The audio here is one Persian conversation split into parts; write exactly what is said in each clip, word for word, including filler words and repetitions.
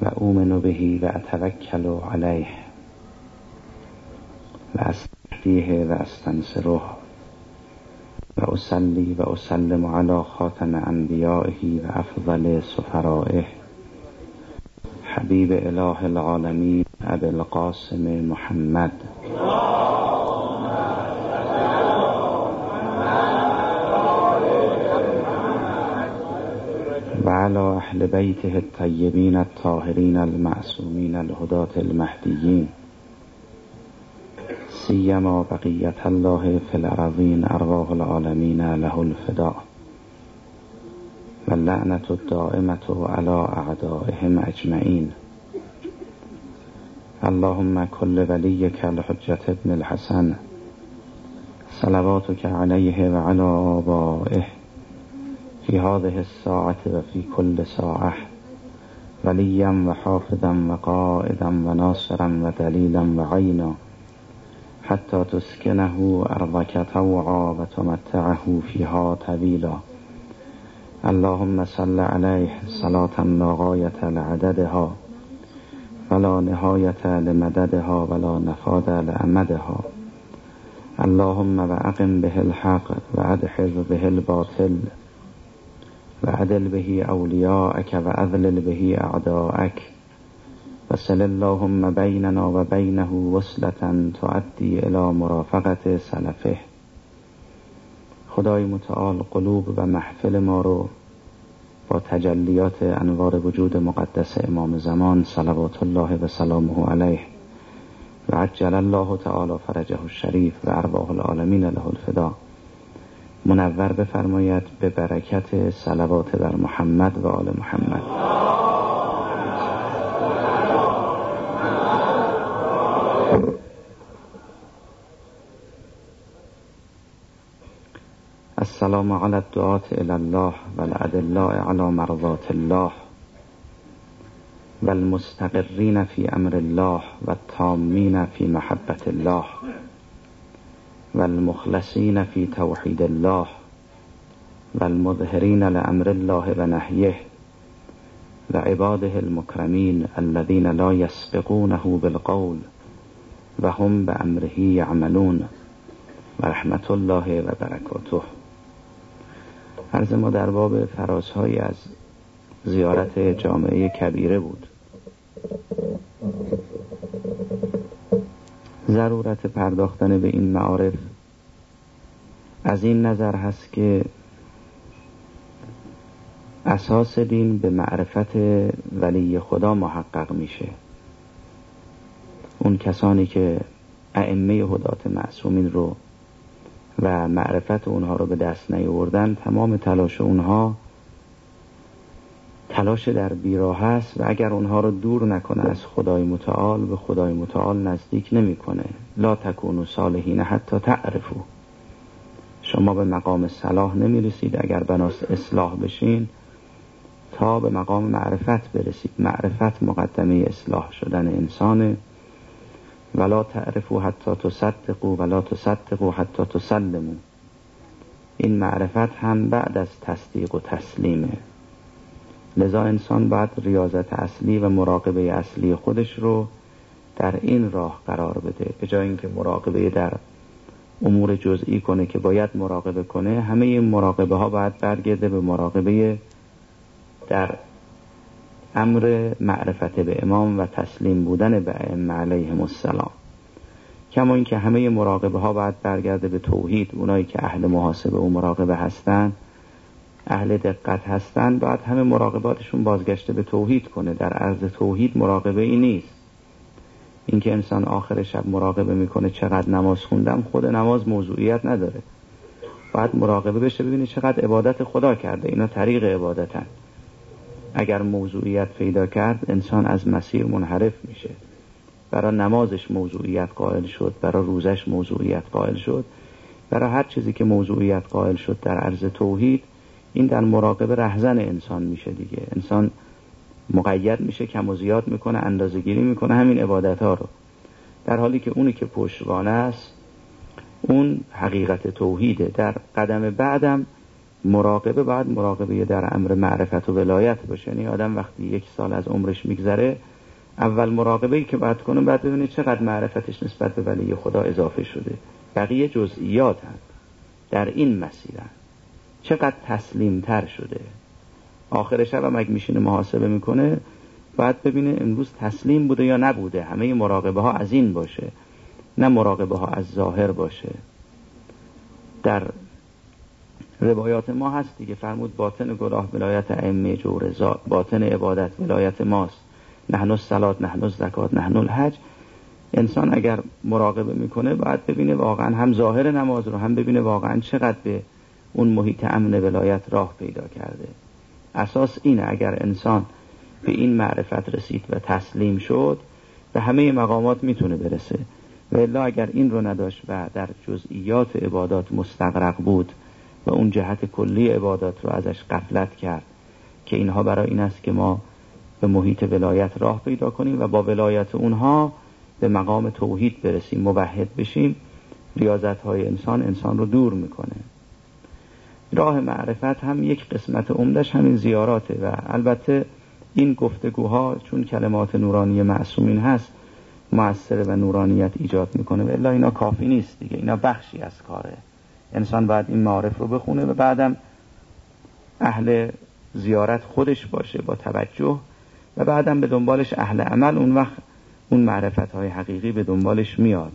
و اؤمن به و اتوکل علیه و استهدیه و استنصره و اصلی و اسلم علی خاتم انبیائه و افضل سفرائه حبیب اله العالمین ابی القاسم محمد و علی اهل بیته الطیبین الطاهرین المعصومین الهداة المهدیین سیما بقیت الله فی الارضین ارواح العالمین له الفداء و اللعنة الدائمة علی اعدائهم اجمعین. اللهم کل ولیک الحجة ابن الحسن صلواتک علیه و علی آبائه فی هذه الساعة و فی کل ساعة ولیا و حافظا و قائدا و ناصرا و دلیلا و عینا حتی تسکنه ارضک طوعا و تمتعه فیها طویلا. اللهم صل علیه صلاة لا غایة لعددها ولا نهایة لمددها ولا نفاد لأمدها. اللهم و اقم به الحق و ادحض به الباطل و عدل به اولیاءک و اذلل به اعداءک و صل اللهم بیننا و بینه وصلة تؤدی الی مرافقت سلفه. خدای متعال قلوب و محفل ما رو با تجلیات انوار وجود مقدس امام زمان صلوات الله و سلامه علیه و عجل الله تعالی فرجه الشریف و ارواح العالمین له الفداء منور بفرماید به برکت صلوات بر محمد و آل محمد. السلام علی الدعاة الی الله و الادلاء علی مرضات الله و المستقرین فی امر الله و التامین فی محبت الله و المخلصین فی توحید الله و المظهرین لامر الله و نهیه و عباده المکرمین الذین لا یسبقونه بالقول و هم بامره یعملون و رحمت الله و برکاته. عرض ما در باب فرازهایی از زیارت جامعه کبیره بود. ضرورت پرداختن به این معارف از این نظر هست که اساس دین به معرفت ولی خدا محقق میشه. اون کسانی که ائمه هدات معصومین رو و معرفت اونها رو به دست نیاوردن، تمام تلاش اونها تلاش در بیراه هست و اگر اونها رو دور نکنه از خدای متعال به خدای متعال نزدیک نمیکنه. لا تکونوا صالحین حتی تعرفوا. شما به مقام صلاح نمیرسید اگر بناست اصلاح بشین تا به مقام معرفت برسید. معرفت مقدمه اصلاح شدن انسانه. ولا تعرفوا حتی تصدقوا ولا تصدقوا حتی تسلموا. این معرفت هم بعد از تصدیق و تسلیمه. لذا انسان باید ریاضت اصلی و مراقبه اصلی خودش رو در این راه قرار بده، به جای اینکه مراقبه در امور جزئی کنه که باید مراقبه کنه. همه این مراقبه ها باید برگرده به مراقبه در امر معرفت به امام و تسلیم بودن به ائمه علیهم السلام. کما اینکه همه مراقبه ها باید برگرده به توحید. اونایی که اهل محاسبه و مراقبه هستن، اهل دقت هستن، باید همه مراقباتشون بازگشته به توحید کنه. در عرض توحید مراقبه ای نیست. اینکه انسان آخر شب مراقبه میکنه چقدر نماز خوندم، خود نماز موضوعیت نداره. باید مراقبه بشه ببینه چقدر عبادت خدا کرده. اینا طریق عبادتن. اگر موضوعیت پیدا کرد انسان از مسیر منحرف میشه. برای نمازش موضوعیت قائل شد، برای روزش موضوعیت قائل شد، برای هر چیزی که موضوعیت قائل شد در عرض توحید، این در مراقبه رهزن انسان میشه دیگه. انسان مقید میشه، کم و زیاد میکنه، اندازه گیری میکنه همین عبادت ها رو، در حالی که اونی که پشتوانه است اون حقیقت توحیده. در قدم بعدم مراقبه باید مراقبه در امر معرفت و ولایت باشه. یعنی آدم وقتی یک سال از عمرش میگذره، اول مراقبه‌ای که باید کنه باید ببینه چقدر معرفتش نسبت به ولی خدا اضافه شده. بقیه جزئیات هست در این مسیر هست. چقدر تسلیم تر شده. آخر شب هم اگه میشینه محاسبه میکنه باید ببینه امروز تسلیم بوده یا نبوده. همه مراقبه ها از این باشه، نه مراقبه ها از ظاهر باشه. در روایات ما هست دیگه، فرمود باطن گناه ولایت ائمه جور، باطن عبادت ولایت ماست، نحن الصلات نحن الزکات نحن الحج. انسان اگر مراقبه میکنه باید ببینه واقعا هم ظاهر نماز رو، هم ببینه واقعا چقدر به اون محیط امن ولایت راه پیدا کرده. اساس اینه اگر انسان به این معرفت رسید و تسلیم شد به همه مقامات میتونه برسه. و الا اگر این رو نداشت و در جزئیات عبادات مستغرق بود و اون جهت کلی عبادات رو ازش غفلت کرد که اینها برای این است که ما به محیط ولایت راه پیدا کنیم و با ولایت اونها به مقام توحید برسیم، موحد بشیم، ریاضت های انسان انسان رو دور میکنه. راه معرفت هم یک قسمت عمدش همین زیاراته و البته این گفتگوها چون کلمات نورانی معصومین هست مؤثر و نورانیت ایجاد میکنه و الا اینا کافی نیست دیگه. اینا بخشی از کاره. انسان باید این معارف رو بخونه و بعدم اهل زیارت خودش باشه با توجه و بعدم به دنبالش اهل عمل. اون وقت اون معرفت های حقیقی به دنبالش میاد.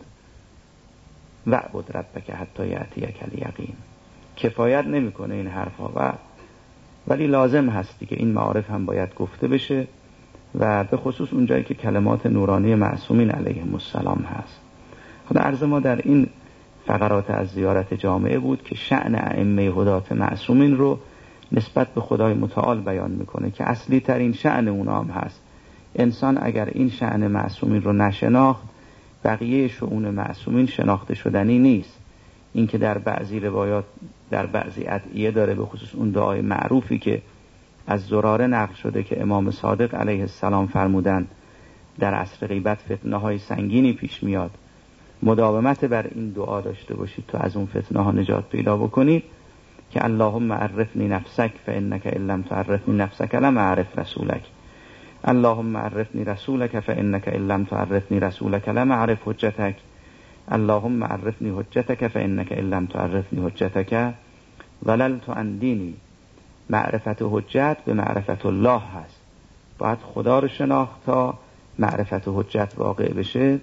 وعبد ربک حتی یأتیک الیقین. کفایت نمیکنه این حرفا و ولی لازم هستی که این معارف هم باید گفته بشه و به خصوص اونجایی که کلمات نورانی معصومین علیهم السلام هست. خدا عرض ما در این فقرات از زیارت جامعه بود که شأن ائمه هدات معصومین رو نسبت به خدای متعال بیان میکنه که اصلی ترین شأن اونا هم هست. انسان اگر این شأن معصومین رو نشناخت بقیه شؤون معصومین شناخته شدنی نیست. این که در بعضی روایات در بعضی ادعیه داره، به خصوص اون دعای معروفی که از زراره نقل شده که امام صادق علیه السلام فرمودن در عصر غیبت فتنه های سنگینی پیش میاد، مداومت بر این دعا داشته باشید تا از اون فتنه ها نجات پیدا بکنید که اللهم عرفنی نفسک فانک ان لم تعرفنی نفسک لم اعرف رسولک، اللهم عرفنی رسولک فانک ان لم تعرفنی رسولک لم اعرف حجتک، اللهم عرفنی حجتک فانک ان لم تعرفنی حجتک وللت عن دینی. معرفت حجت به معرفت الله هست. باید خدا رو شناخت تا معرفت حجت واقع بشه.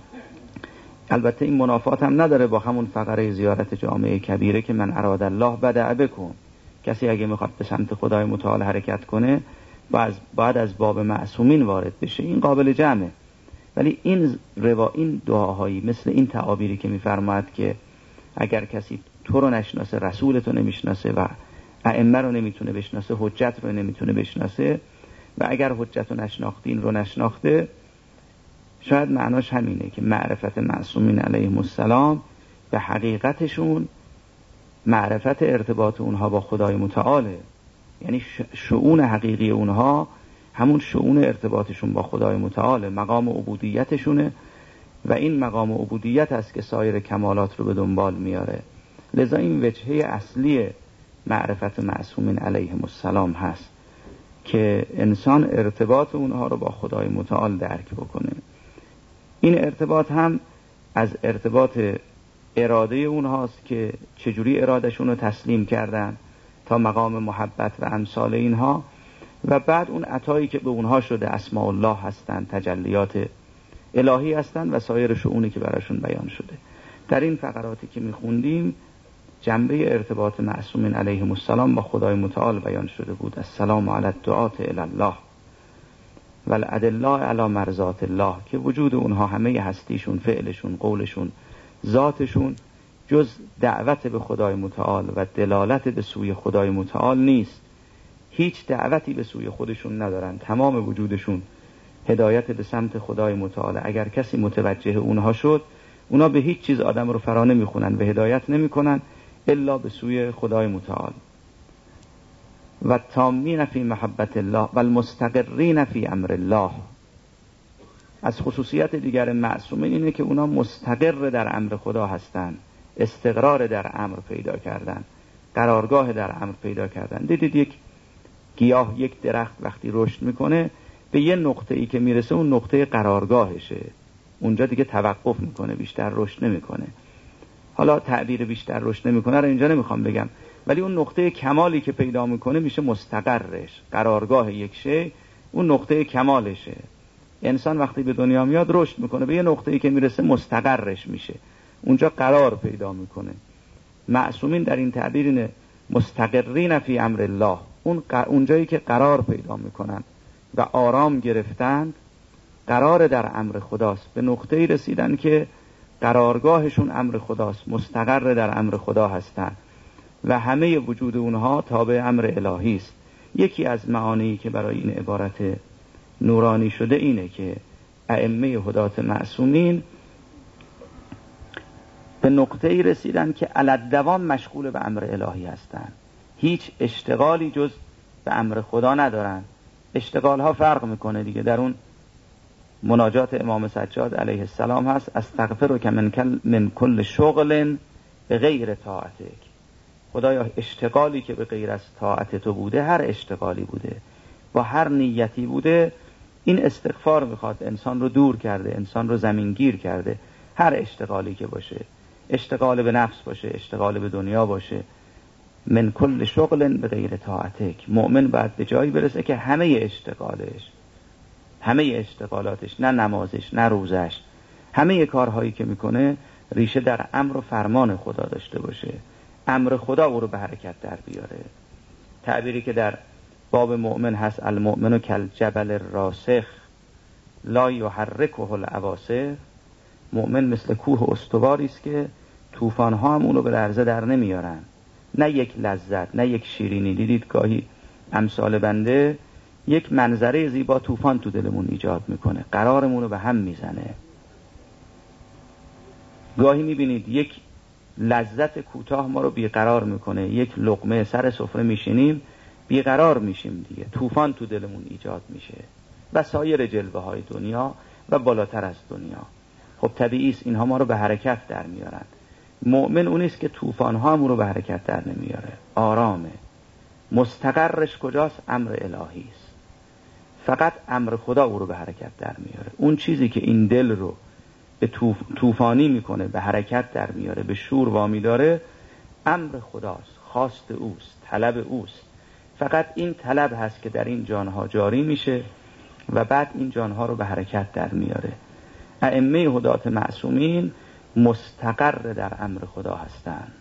البته این منافات هم نداره با همون فقره زیارت جامعه کبیره که من اراد الله بدع بکن. کسی اگه میخواد به سمت خدای متعال حرکت کنه باید, باید از باب معصومین وارد بشه. این قابل جمعه. ولی این روا این دعاهایی مثل این تعابیری که میفرماد که اگر کسی تو رو نشناسه رسول تو نمیشناسه و ائمه رو نمیتونه بشناسه، حجت رو نمیتونه بشناسه و اگر حجت رو نشناختین رو نشناخته، شاید معناش همینه که معرفت معصومین علیهم السلام به حقیقتشون معرفت ارتباط اونها با خدای متعاله. یعنی شؤون حقیقی اونها همون شؤون ارتباطشون با خدای متعاله، مقام عبودیتشونه و این مقام عبودیت است که سایر کمالات رو به دنبال میاره. لذا این وجهه اصلی معرفت معصومین علیهم السلام هست که انسان ارتباط اونها رو با خدای متعال درک بکنه. این ارتباط هم از ارتباط اراده اونهاست که چجوری ارادهشون رو تسلیم کردن تا مقام محبت و امثال اینها و بعد اون عطایی که به اونها شده اسماء الله هستن، تجلیات الهی هستن و سایر شؤونی که براشون بیان شده. در این فقراتی که میخوندیم جنبه ارتباط معصومین علیهم السلام با خدای متعال بیان شده بود. السلام علی الدعاة الی الله و الادلاء علی مرضات الله، که وجود اونها همه هستیشون، فعلشون، قولشون، ذاتشون جز دعوت به خدای متعال و دلالت به سوی خدای متعال نیست. هیچ دعوتی به سوی خودشون ندارن. تمام وجودشون هدایت به سمت خدای متعال. اگر کسی متوجه اونها شد، اونا به هیچ چیز آدم رو فرا نمیخونن، به هدایت نمیکنن الا به سوی خدای متعال. و تامین فی محبت الله و المستقرین فی امر الله. از خصوصیت دیگر معصومین اینه که اونا مستقر در امر خدا هستن، استقرار در امر پیدا کردن. قرارگاه در امر پیدا کردن. دیدید یک گیاه، یک درخت وقتی رشد میکنه به یه نقطه ای که میرسه اون نقطه قرارگاهشه، اونجا دیگه توقف میکنه، بیشتر رشد نمیکنه. حالا تعبیر بیشتر رشد نمیکنه رو اینجا نمیخوام بگم، ولی اون نقطه کمالی که پیدا میکنه میشه مستقرش، قرارگاه یک شی، اون نقطه کمالشه. انسان وقتی به دنیا میاد رشد میکنه، به یه نقطه‌ای که میرسه مستقرش میشه، اونجا قرار پیدا میکنه. معصومین در این تعبیر اینه مستقرین فی امر الله، اون اونجایی که قرار پیدا میکنن و آرام گرفتن، قرار در امر خداست، به نقطه‌ای رسیدن که قرارگاهشون امر خداست، مستقر در امر خدا هستن و همه وجود اونها تابع امر الهی است. یکی از معانی که برای این عبارت نورانی شده اینه که ائمه هدات معصومین به نقطه‌ای رسیدن که علالدوام مشغول به امر الهی هستن، هیچ اشتغالی جز به امر خدا ندارن. اشتغال ها فرق میکنه دیگه، در اون مناجات امام سجاد علیه السلام هست استغفرک من من کل شغل غیر طاعتک. خدایا اشتغالی که به غیر از طاعت تو بوده، هر اشتغالی بوده با هر نیتی بوده، این استغفار میخواد، انسان رو دور کرده، انسان رو زمینگیر کرده. هر اشتغالی که باشه، اشتغال به نفس باشه، اشتغال به دنیا باشه، من کل شغل به غیر طاعتک. مؤمن باید به جایی برسه که همه اشتغالش، همه اشتغالاتش، نه نمازش نه روزش، همه کارهایی که میکنه ریشه در امر و فرمان خدا داشته باشه، امر خدا او رو به حرکت در بیاره. تعبیری که در باب مؤمن هست المؤمن کالجبل الراسخ لا یحرکه العواصف، مؤمن مثل کوه استواری است که طوفان ها هم اونو به لرزه در نمیارن. نه یک لذت، نه یک شیرینی. دیدید گاهی امثال بنده یک منظره زیبا طوفان تو دلمون ایجاد میکنه، قرارمون رو به هم میزنه. گاهی میبینید یک لذت کوتاه ما رو بیقرار میکنه، یک لقمه سر سفره میشینیم بیقرار میشیم دیگه، طوفان تو دلمون ایجاد میشه و سایر جلوه های دنیا و بالاتر از دنیا. خب طبیعی است اینها ما رو به حرکت در میارن. مؤمن اونیست که طوفان ها ما رو به حرکت در نمیاره، آرامه. مستقرش کجاست؟ امر الهی است. فقط امر خدا او رو به حرکت در میاره. اون چیزی که این دل رو به توف... توفانی میکنه، به حرکت در میاره، به شور وامی داره، امر خداست، خواست اوست، طلب اوست. فقط این طلب هست که در این جانها جاری میشه و بعد این جانها رو به حرکت در میاره. ائمه هدات معصومین مستقر در امر خدا هستند.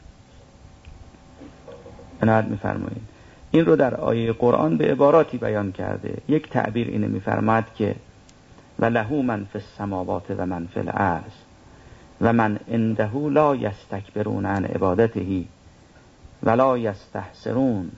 عنایت میفرمایید این رو در آیه قرآن به عباراتی بیان کرده. یک تعبیر اینه میفرماد که و له من فی السماوات و من فی الارض و من عنده لا یستکبرون عن عبادته ولا یستحسرون.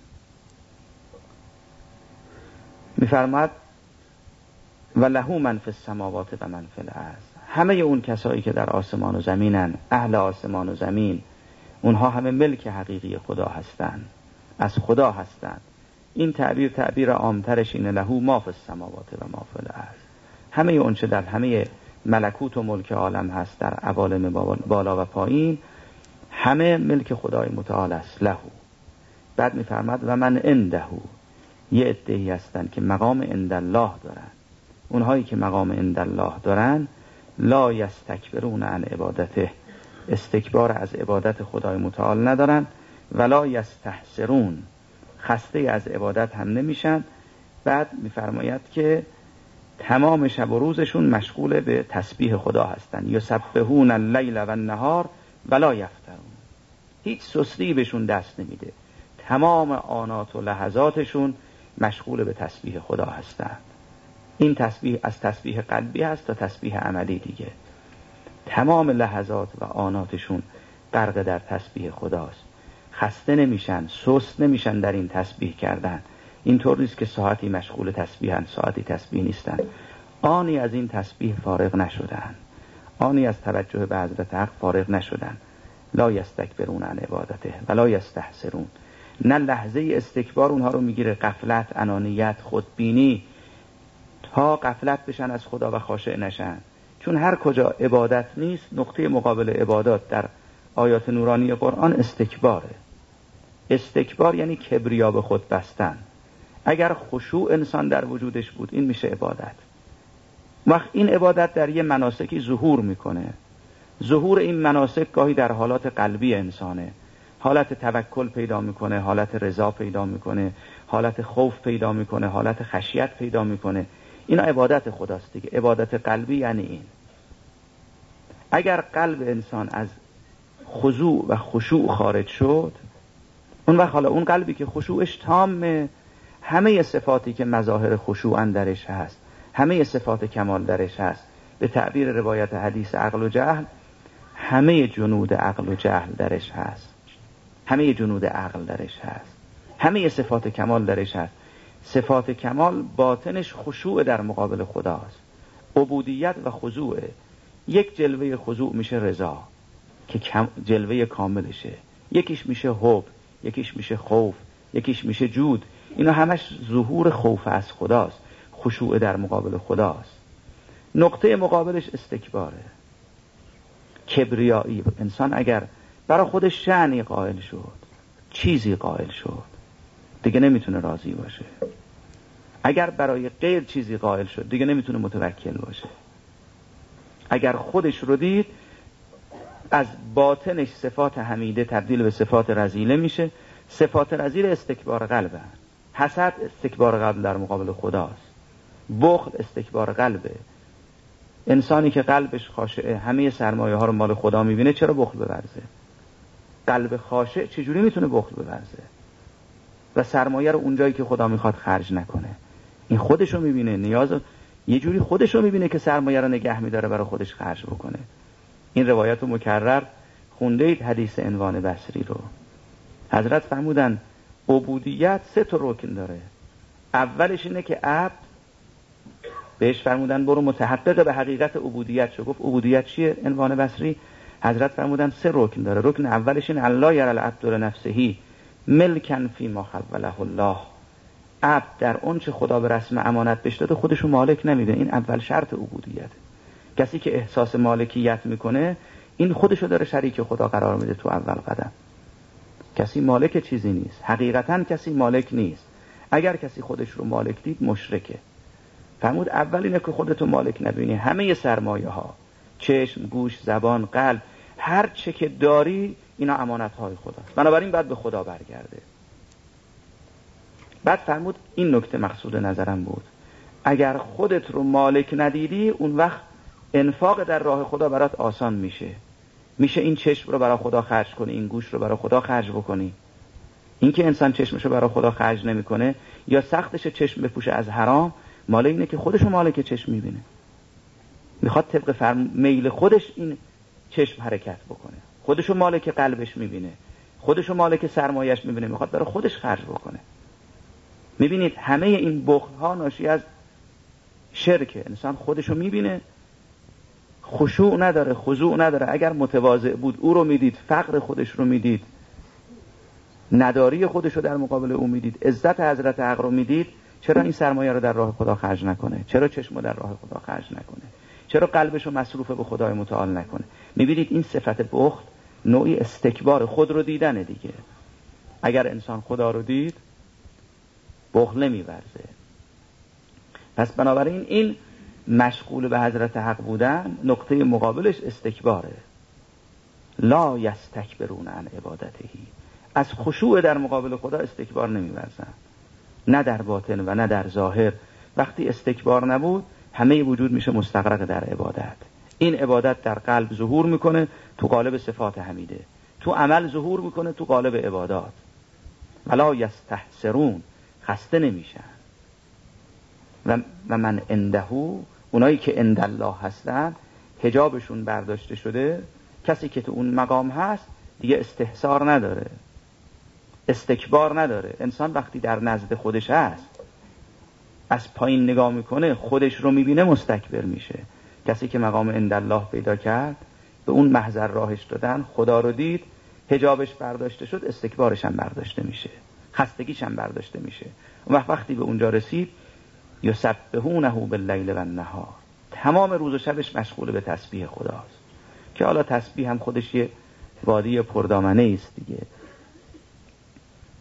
میفرماد و له من فی السماوات و من فی الارض، همه اون کسایی که در آسمان و زمینن، اهل آسمان و زمین، اونها همه ملک حقیقی خدا هستند، از خدا هستند. این تعبیر تعبیر عامترش اینه له ما فی السماوات و ما فی الارض. همه اون چه در همه ملکوت و ملک عالم هست، در عوالم بالا و پایین، همه ملک خدای متعال است. له. بعد میفرماد و من عنده، یه عده‌ای هستن که مقام عند الله دارن. اونهایی که مقام عند الله دارن لا یستکبرون عن عبادته، استکبار از عبادت خدای متعال ندارن، ولا یستحسرون، خسته از عبادت هم نمیشن. بعد میفرماید که تمام شب و روزشون مشغول به تسبیح خدا هستن. یسبحون اللیل و النهار ولا یفترون، هیچ سستی بهشون دست نمیده. تمام آنات و لحظاتشون مشغول به تسبیح خدا هستن. این تسبیح از تسبیح قلبی هست تا تسبیح عملی دیگه. تمام لحظات و آناتشون غرق در تسبیح خداست. خسته نمیشن، سست نمیشن در این تسبیح کردن. اینطور نیست که ساعتی مشغول تسبیحن، ساعتی تسبیح نیستن. آنی از این تسبیح فارغ نشدن، آنی از توجه به حضرت حق فارغ نشدن. لا یستکبرون عن عبادته ولا یستحسرون، نه لحظه استکبار اونها رو میگیره، غفلت، انانیت، خودبینی، تا غفلت بشن از خدا و خاشع نشن. چون هر کجا عبادت نیست، نقطه مقابل عبادات در آیات نورانی قرآن استکباره. استکبار یعنی کبریا به خود بستن. اگر خشوع انسان در وجودش بود این میشه عبادت. وقت این عبادت در یه مناسکی ظهور میکنه. ظهور این مناسک گاهی در حالات قلبی انسانه، حالت توکل پیدا میکنه، حالت رضا پیدا میکنه، حالت خوف پیدا میکنه، حالت خشیت پیدا میکنه. اینا عبادت خداست دیگه. عبادت قلبی یعنی این. اگر قلب انسان از خضوع و خشوع خارج شد، اون وقت حالا اون قلبی که خشوعش تامه، همه صفاتی که مظاهر خشوع درش هست، همه صفات کمال درش هست، به تعبیر روایت حدیث عقل و جهل، همه جنود عقل و جهل درش هست، همه جنود عقل درش هست، همه صفات کمال درش هست. صفات کمال باطنش خشوع در مقابل خداست، عبودیت و خضوع. یک جلوه خضوع میشه رضا که جلوه کاملشه، یکیش میشه حب، یکیش میشه خوف، یکیش میشه جود. اینا همش ظهور خوف از خداست، خشوع در مقابل خداست. نقطه مقابلش استکباره، کبریایی. انسان اگر برای خودش شأنی قائل شد، چیزی قائل شد، دیگه نمیتونه راضی باشه. اگر برای غیر چیزی قائل شد دیگه نمیتونه متوکل باشه. اگر خودش رو دید از باطنش صفات حمیده تبدیل به صفات رذیله میشه. صفات رذیل استکبار قلبه. حسد استکبار قلب در مقابل خداست. بخل استکبار قلبه. انسانی که قلبش خاشعه، همه سرمایه ها رو مال خدا میبینه، چرا بخل بورزه؟ قلب خاشع چجوری میتونه بخل بورزه و سرمایه رو اونجایی که خدا میخواد خرج نکنه؟ این خودشو میبینه، نیاز یه جوری خودشو میبینه که سرمایه رو نگه میداره برای خودش خرج بکنه. این روایت رو مکرر خونده اید، حدیث عنوان بصری رو. حضرت فرمودن عبودیت سه تا رکن داره. اولش اینه که عبد بهش فرمودن برو متحقق به حقیقت عبودیت شو. گفت عبودیت چیه عنوان بصری؟ حضرت فرمودن سه رکن داره. رکن اولش این الله یرى العبد لنفسه ملکا فیما خوله الله. عبد در اون چه خدا به رسم امانت بهش داده خودشو مالک نمیده. این اول شرط عبودیت. کسی که احساس مالکیت میکنه این خودشو داره شریک خدا قرار میده تو اول قدم. کسی مالک چیزی نیست، حقیقتا کسی مالک نیست. اگر کسی خودش رو مالک دید مشرکه. فرمود اول اینه که خودتو مالک نبینی. همه سرمایه ها، چشم، گوش، زبان، قلب، هر چه که داری اینا امانت های خداست، بنابراین باید به خدا برگرده. بعد فرمود این نکته مقصود نظرم بود، اگر خودت رو مالک ندیدی اون وقت انفاق در راه خدا برات آسان میشه. میشه این چشم رو برای خدا خرج کنی، این گوش رو برای خدا خرج بکنی. این که انسان چشمشو برای خدا خرج نمیکنه یا سختش چشم بپوشه از حرام، مال اینه که خودشو مالک چشم میبینه، میخواد طبق فرم میل خودش این چشم حرکت بکنه، خودشو مالک قلبش میبینه، خودشو مالک سرمایش میبینه، میخواد برای خودش خرج بکنه. میبینید همه این بخل ها ناشی از شرکه. انسان خودشو میبینه، خشوع نداره، خضوع نداره. اگر متواضع بود او رو میدید، فقر خودش رو میدید، نداری خودش رو در مقابل او میدید، عزت حضرت حق رو میدید، چرا این سرمایه رو در راه خدا خرج نکنه؟ چرا چشم رو در راه خدا خرج نکنه؟ چرا قلبش رو مصروف به خدای متعال نکنه؟ میبینید این صفت بخل نوعی استکبار، خود رو دیدنه دیگه. اگر انسان خدا رو دید بخل نمیورزه. پس بنابراین این مشغول به حضرت حق بودن نقطه مقابلش استکباره. لا یستکبرون عن عبادتهی. از خشوع در مقابل خدا استکبار نمیورزن، نه در باطن و نه در ظاهر. وقتی استکبار نبود همه وجود میشه مستغرق در عبادت. این عبادت در قلب ظهور میکنه تو قالب صفات حمیده، تو عمل ظهور میکنه تو قالب عبادات. ولا یستحسرون، خسته نمیشن. و و من عنده، اونایی که عند الله هستن حجابشون برداشته شده. کسی که تو اون مقام هست دیگه استحسار نداره، استکبار نداره. انسان وقتی در نزد خودش هست از پایین نگاه میکنه، خودش رو میبینه، مستکبر میشه. کسی که مقام عند الله پیدا کرد، به اون محضر راهش دادن، خدا رو دید، حجابش برداشته شد، استکبارش هم برداشته میشه، خستگیش هم برداشته میشه. اون وقت وقتی به اونجا رسید یسبحونه باللیل و النهار، تمام روز و شبش مشغول به تسبیح خداست. که حالا تسبیح هم خودش یه وادی پردامنه است دیگه.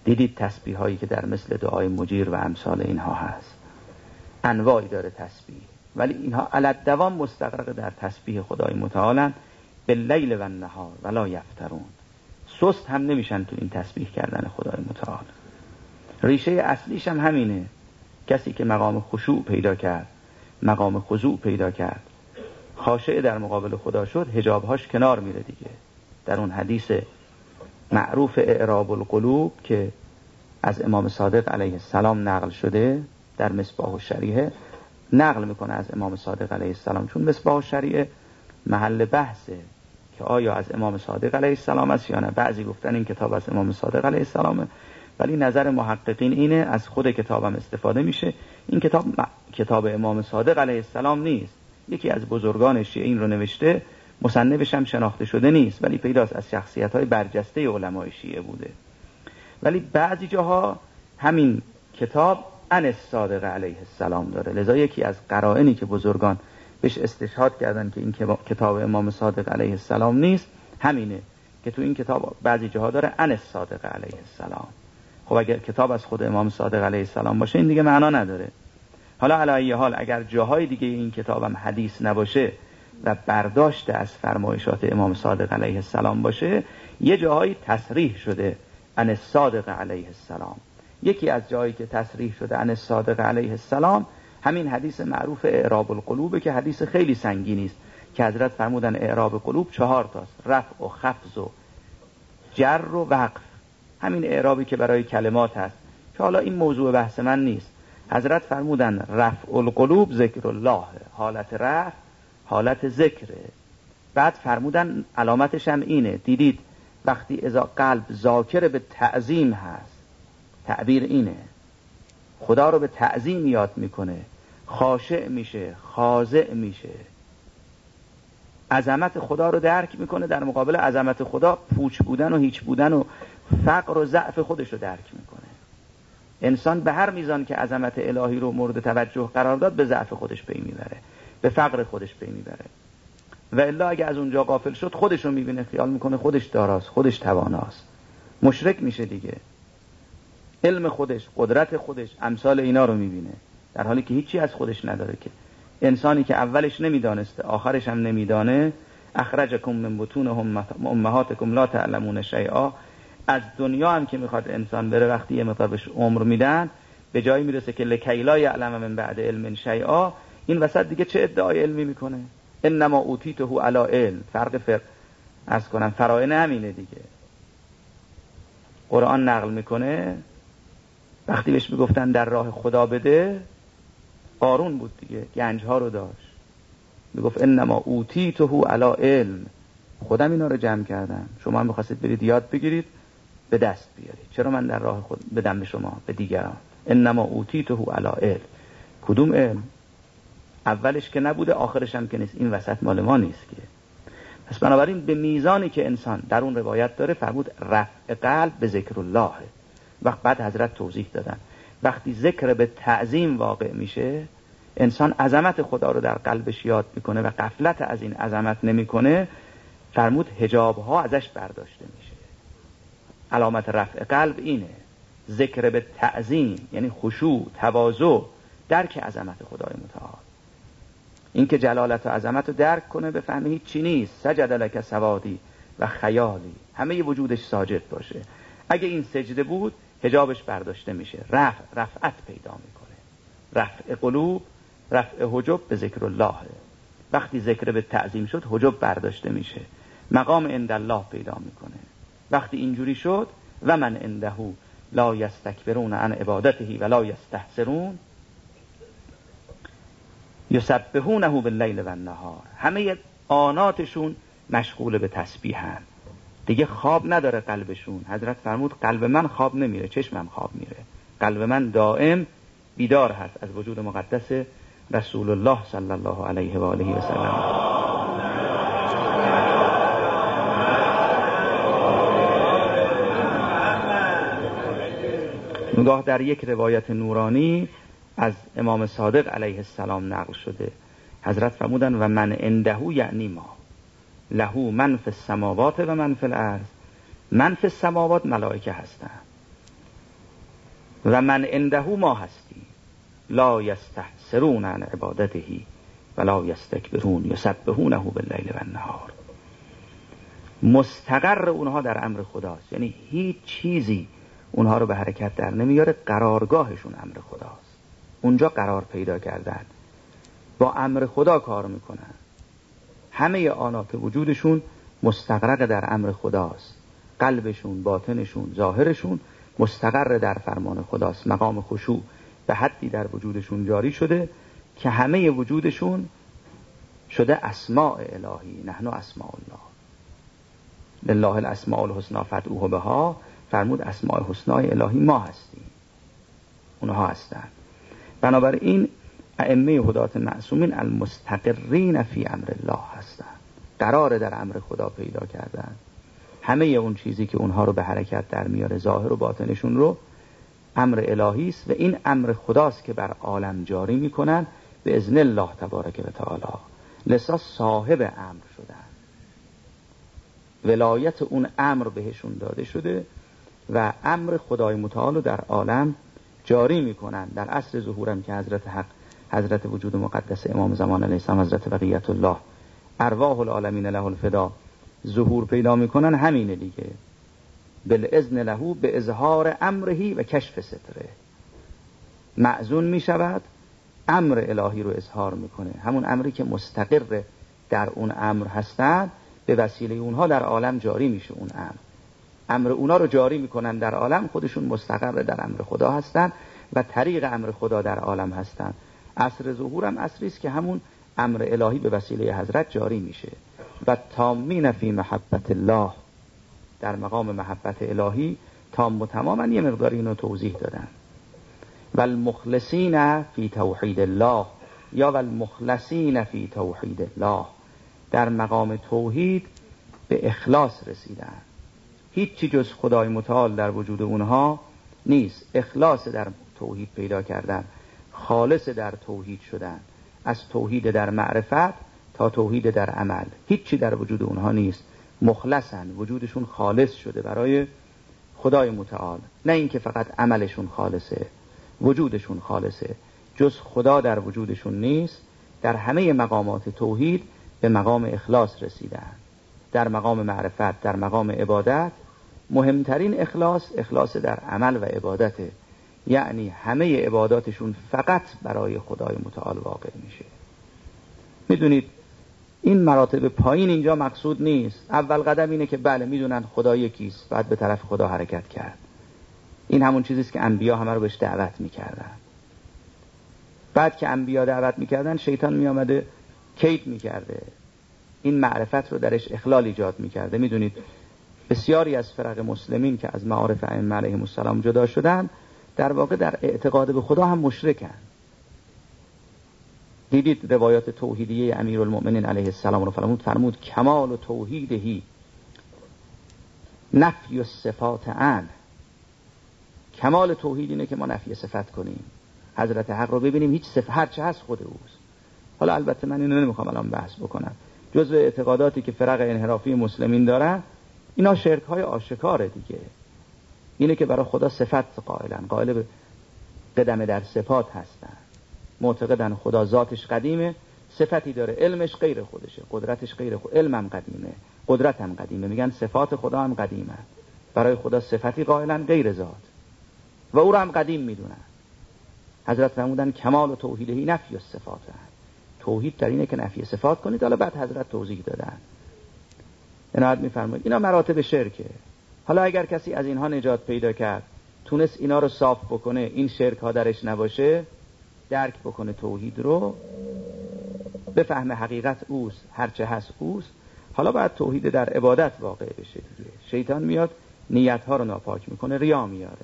دیدید تسبیح هایی که در مثل دعای مجیر و امثال اینها هست، انواعی داره تسبیح، ولی اینها علت دوام مستغرق در تسبیح خدای متعالن باللیل و النهار ولا یفترون. سست هم نمیشن تو این تسبیح کردن خدای متعال. ریشه اصلیش هم همینه. کسی که مقام خشوع پیدا کرد، مقام خضوع پیدا کرد، خاشع در مقابل خدا شد، حجابهاش کنار میره دیگه. در اون حدیث معروف اعراب القلوب که از امام صادق علیه السلام نقل شده در مصباح الشریعه، نقل میکنه از امام صادق علیه السلام، چون مصباح الشریعه محل بحثه که آیا از امام صادق علیه السلام است یا نه. بعضی گفتن این کتاب از امام صادق علیه السلامه، ولی نظر محققین اینه از خود کتابم استفاده میشه. این کتاب کتاب امام صادق علیه السلام نیست، یکی از بزرگان شیعه این رو نوشته، مصنفش هم شناخته شده نیست، ولی پیداست از شخصیت‌های برجسته علمای شیعه بوده. ولی بعضی جاها همین کتاب عن الصادق علیه السلام داره، لذا یکی از قرائنی که بزرگان بهش استشهاد کردن که این کتاب امام صادق علیه السلام نیست همینه که تو این کتاب بعضی جاها داره عن الصادق علیه السلام. خب اگر کتاب از خود امام صادق علیه السلام باشه این دیگه معنا نداره. حالا علی ای حال اگر جاهای دیگه این کتابم حدیث نباشه و برداشت از فرمایشات امام صادق علیه السلام باشه، یه جاهایی تصریح شده عن الصادق علیه السلام. یکی از جایی که تصریح شده عن الصادق علیه السلام همین حدیث معروف اعراب القلوبه که حدیث خیلی سنگینی است که حضرت فرمودن اعراب قلوب چهار تاست: رفع و خفض و جر و وقف. همین اعرابی که برای کلمات هست که حالا این موضوع بحث من نیست. حضرت فرمودن رفع القلوب ذکر الله، حالت رفع حالت ذکره. بعد فرمودن علامتش هم اینه، دیدید وقتی اذا قلب ذاکر به تعظیم هست، تعبیر اینه خدا رو به تعظیم یاد میکنه، خاشع میشه، خاضع میشه، عظمت خدا رو درک میکنه، در مقابل عظمت خدا پوچ بودن و هیچ بودن و فقر و ضعف خودش رو درک میکنه. انسان به هر میزان که عظمت الهی رو مورد توجه قرار داد به ضعف خودش پی میبره، به فقر خودش پی میبره. و الا اگه از اونجا غافل شد خودش رو میبینه، خیال میکنه خودش داراست، خودش تواناست، مشرک میشه دیگه. علم خودش، قدرت خودش، امثال اینا رو میبینه، در حالی که هیچی از خودش نداره. که انسانی که اولش نمیدانسته آخرش هم نمیدانه، اخرجکم من بطون امهاتکم لا تعلمون شیئا. از دنیا هم که میخواد انسان بره، وقتی یه مقدار بهش عمر میدن به جایی میرسه که لکی لا یعلم من بعد علم شیئا، این وسط دیگه چه ادعای علمی میکنه؟ انما اوتیته علی علم. فرق فرق از کنم فرائن همینه دیگه. قرآن نقل میکنه وقتی بهش میگفتن در راه خدا بده، قارون بود دیگه، گنج ها رو داشت، میگفت انما اوتیته علی علم، خودم اینا رو جمع کردم، شما هم میخواستید برید یاد بگیرید به دست بیارید، چرا من در راه خود بدم به شما به دیگران؟ انما اوتیته علی علم. کدوم علم؟ اولش که نبوده، آخرش هم که نیست، این وسط مال ما نیست که. پس بنابراین به میزانی که انسان در اون روایت داره فرمود رفع قلب به ذکر الله. وقت بعد حضرت توضیح دادن وقتی ذکر به تعظیم واقع میشه، انسان عظمت خدا رو در قلبش یاد میکنه و غفلت از این عظمت نمیکنه، فرمود حجاب ها ازش برداشته میشه. علامت رفع قلب اینه، ذکر به تعظیم یعنی خشوع، تواضع، درک عظمت خدای متعال. این که جلالت و عظمت رو درک کنه، بفهمه هیچ چی نیست، سجد لک سوادی و خیالی، همه ی وجودش ساجد باشه. اگه این سجده بود حجابش برداشته میشه، رفع رفعت پیدا میکنه. رفع قلوب، رفع حجب به ذکر الله. وقتی ذکر به تعظیم شد حجب برداشته میشه، مقام عند الله پیدا میکنه. وقتی اینجوری شد و من عنده لا یستکبرون عن عبادته و لا یستحسرون یسبحونه باللیل و النهار، همه آناتشون مشغول به تسبیحن، دیگه خواب نداره قلبشون. حضرت فرمود قلب من خواب نمیره، چشمم خواب میره، قلب من دائم بیدار هست از وجود مقدس رسول الله صلی الله علیه و آله و سلم. نگاه در یک روایت نورانی از امام صادق علیه السلام نقل شده، حضرت فرمودن و من عنده یعنی ما له من فی السماوات و من فی الارض. من فی السماوات ملائکه هستن، و من عنده ما هستی لا یستحسرون عن عبادته ولا یستکبرون یسبحونه باللیل و النهار. مستقر اونها در امر خداست، یعنی هیچ چیزی اونها رو به حرکت در نمیاره، قرارگاهشون امر خداست. اونجا قرار پیدا کردن، با امر خدا کار میکنن. همه آنات وجودشون مستقرق در امر خداست، قلبشون، باطنشون، ظاهرشون مستقر در فرمان خداست. مقام خشوع به حدی در وجودشون جاری شده که همه وجودشون شده اسماء الهی. نحن اسماء الله، لله الاسماء الحسنی فادعوه بها. فرمود اسماء حسنای الهی ما هستیم، اونها هستن. بنابراین ائمه هدات معصومین المستقرین فی امر الله هستن، قرار در امر خدا پیدا کردن. همه اون چیزی که اونها رو به حرکت در میاره، ظاهر و باطنشون رو، امر الهی است و این امر خداست که بر عالم جاری میکنن به اذن الله تبارک و تعالی. لذا صاحب امر شدن، ولایت اون امر بهشون داده شده و امر خدای متعال در عالم جاری میکنن. در عصر ظهورم که حضرت حق، حضرت وجود مقدس امام زمان علیه السلام، حضرت بقیت الله ارواح العالمین له الفدا ظهور پیدا میکنن، همینه دیگه. بالاذن له، به اظهار امرهی و کشف ستره. معزون میشود، امر الهی رو اظهار میکنه، همون امری که مستقر در اون امر هستن، به وسیله اونها در عالم جاری میشه. اون امر امر اونا رو جاری میکنن در عالم، خودشون مستقر در امر خدا هستن و طریق امر خدا در عالم هستن. عصر ظهورم عصری است که همون امر الهی به وسیله حضرت جاری میشه. و تامین فی محبت الله، در مقام محبت الهی تام و تماما. یه مقدار اینو توضیح دادن. و المخلصین فی توحید الله، یا و المخلصین فی توحید الله، در مقام توحید به اخلاص رسیدن. هیچی جز خدای متعال در وجود اونها نیست. اخلاص در توحید پیدا کردن، خالص در توحید شدن، از توحید در معرفت تا توحید در عمل. هیچی در وجود اونها نیست، مخلصن، وجودشون خالص شده برای خدای متعال. نه اینکه فقط عملشون خالصه، وجودشون خالصه. جز خدا در وجودشون نیست. در همه مقامات توحید به مقام اخلاص رسیدن. در مقام معرفت، در مقام عبادت، مهمترین اخلاص اخلاص در عمل و عبادته. یعنی همه عباداتشون فقط برای خدای متعال واقع میشه. میدونید این مراتب پایین اینجا مقصود نیست. اول قدم اینه که بله میدونن خدا یکیست، بعد به طرف خدا حرکت کرد. این همون چیزیست که انبیا همه رو بهش دعوت میکردن. بعد که انبیا دعوت میکردن، شیطان میامده کید میکرده، این معرفت رو درش اخلال ایجاد میکرده. میدونید بسیاری از فرق مسلمین که از معارف ائمه علیهم السلام جدا شدن، در واقع در اعتقاد به خدا هم مشرکن. دیدید روایات توحیدیه امیرالمؤمنین علیه السلام رو فرمود فرمود کمال و توحیدهی نفی و صفات عن. کمال توحید اینه که ما نفی صفت کنیم. حضرت حق رو ببینیم هیچ صفت، هر چه هست خود اوست. حالا البته من اینو نمیخوام الان بحث بکنم. جزء اعتقاداتی که فرق انحرافی مسلمین دارن، اینا شرک های آشکاره دیگه. اینه که برای خدا صفت قائلن، قائل به قدم در صفات هستن. معتقدن خدا ذاتش قدیمه، صفتی داره، علمش غیر خودشه، قدرتش غیر خود، علمم قدیمه، قدرتم قدیمه. میگن صفات خدا هم قدیمه. برای خدا صفتی قائلن غیر ذات و او رو هم قدیم میدونن. حضرت فرمودن کمال و توحیدهی نفی الصفات. توحید در اینه که نفی صفات کنید. حالا بعد حضرت توضیح دادن. عنایت میفرمایید اینا مراتب شرکه. حالا اگر کسی از اینها نجات پیدا کرد، تونست اینا رو صاف بکنه، این شرک ها درش نباشه، درک بکنه توحید رو، بفهمه حقیقت اوست، هرچه هست اوست، حالا باید توحید در عبادت واقع بشه دیگه. شیطان میاد نیت ها رو ناپاک میکنه، ریا میاره.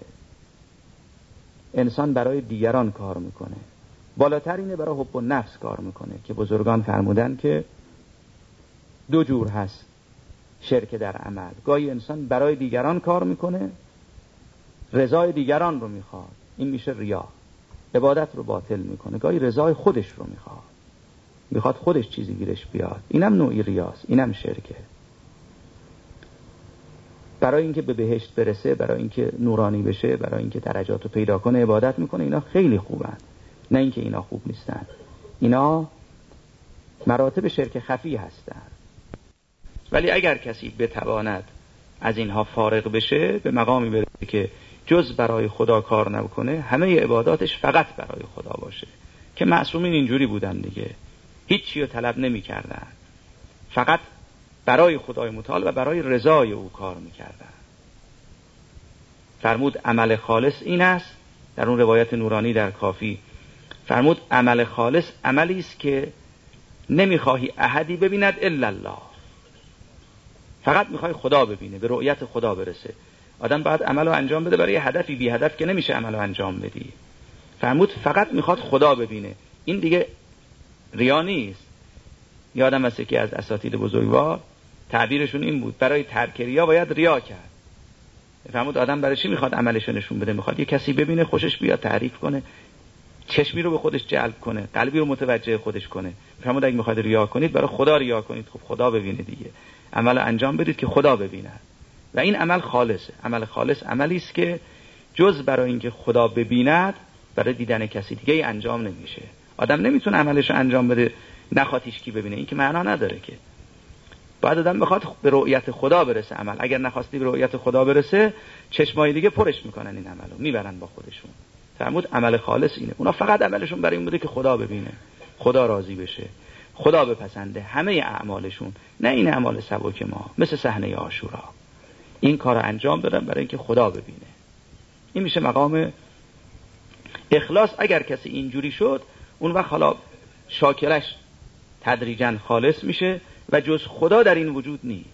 انسان برای دیگران کار میکنه. بالاتر اینه برای حب و نفس کار میکنه که بزرگان فرمودن که دو جور هست شرک در عمل. گاهی انسان برای دیگران کار میکنه، رضای دیگران رو میخواد، این میشه ریا، عبادت رو باطل میکنه. گاهی رضای خودش رو میخواد، میخواد خودش چیزی گیرش بیاد، اینم نوعی ریاست، اینم شرکه. برای اینکه به بهشت برسه، برای اینکه نورانی بشه، برای اینکه درجات رو پیدا کنه عبادت میکنه. اینا خیلی خوبن، نه اینکه اینا خوب نیستن. اینا مراتب شرک خفی هستن. ولی اگر کسی بتواند از اینها فارغ بشه، به مقامی برسه که جز برای خدا کار نکنه، همه عباداتش فقط برای خدا باشه، که معصومین اینجوری بودن دیگه، هیچی رو طلب نمی کردن، فقط برای خدای متعال و برای رضای او کار می کردن. فرمود عمل خالص این است، در اون روایت نورانی در کافی فرمود عمل خالص عملی است که نمیخواهی احدی ببیند الا الله، فقط میخوای خدا ببینه، به رؤیت خدا برسه. آدم باید عملو انجام بده برای هدفی، بی هدف که نمیشه عملو انجام بدی. فرمود فقط میخواد خدا ببینه، این دیگه ریا نیست. یادم هست که از اساتید بزرگوار تعبیرشون این بود، برای ترک ریا باید ریا کرد. فرمود آدم برای چی میخواد عملشو نشون بده؟ میخواد یه کسی ببینه، خوشش بیاد، تعریف کنه، چشمی رو به خودش جلب کنه، قلبی رو متوجه خودش کنه. فرمود اگه میخواد ریا کنید، برای خدا ریا کنید. خب خدا ببینه دیگه، عمل انجام بدید که خدا ببینه. و این عمل خالصه. عمل خالص عملی است که جز برای اینکه خدا ببیند، برای دیدن کسی دیگه ای انجام نمیشه. آدم نمیتونه عملش رو انجام بده نخواد هیچ کی ببینه، این که معنا نداره که. باید آدم بخواد به رؤیت خدا برسه عمل. اگر نخواستی به رؤیت خدا برسه، چشمای دیگه پرش میکنن این عملو، میبرن با خودشون. فرمود عمل خالص اینه. اونا فقط عملشون برای این بوده که خدا ببینه، خدا راضی بشه، خدا بپسنده همه اعمالشون، نه این اعمال سبک ما مثل صحنه عاشورا. این کار انجام دادن برای اینکه خدا ببینه. این میشه مقام اخلاص. اگر کسی اینجوری شد، اون وقت حالا شاکرش تدریجاً خالص میشه و جز خدا در این وجود نیست.